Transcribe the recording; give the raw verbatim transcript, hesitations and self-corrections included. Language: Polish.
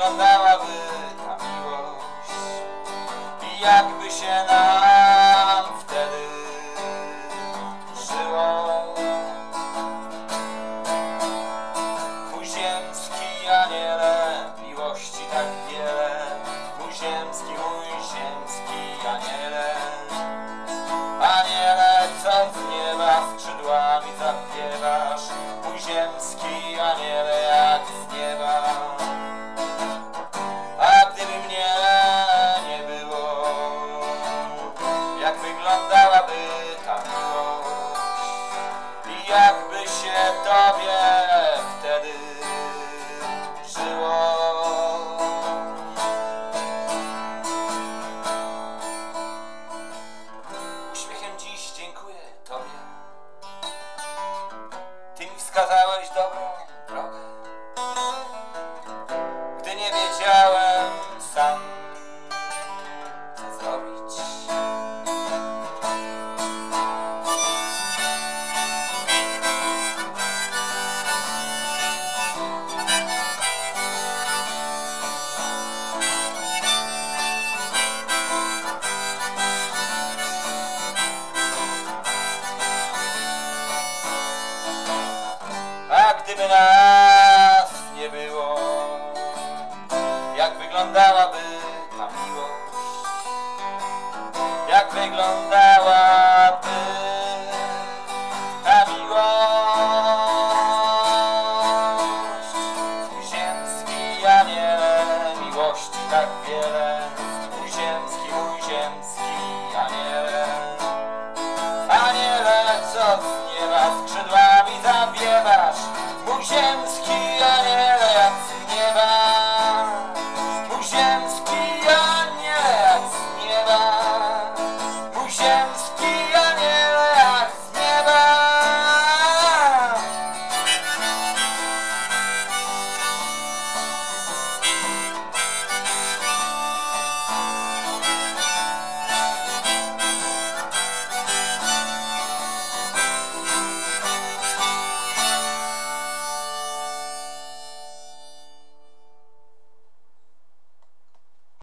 wyglądałaby ta miłość i jakby się nam wtedy żyło. Mój ziemski aniele, miłości tak wiele, mój ziemski, mój ziemski aniele. Aniele, co z nieba skrzydłami zawiewasz, mój ziemski aniele, jak z nieba. A gdyby mnie nie było, jak wyglądałaby ta miłość i jakby się tobie wtedy żyło. Uśmiechem dziś dziękuję tobie, ty mi wskazałeś dobrą drogę, gdy nie wiedziałem sam, co zrobić. A gdyby nas nie było, jak wyglądałaby ta miłość, jak wyglądałaby ta miłość. Mój ziemski aniele, miłości tak wiele, mój ziemski, mój ziemski aniele. Aniele, co z nieba skrzydłami zawiewasz, mój ziemski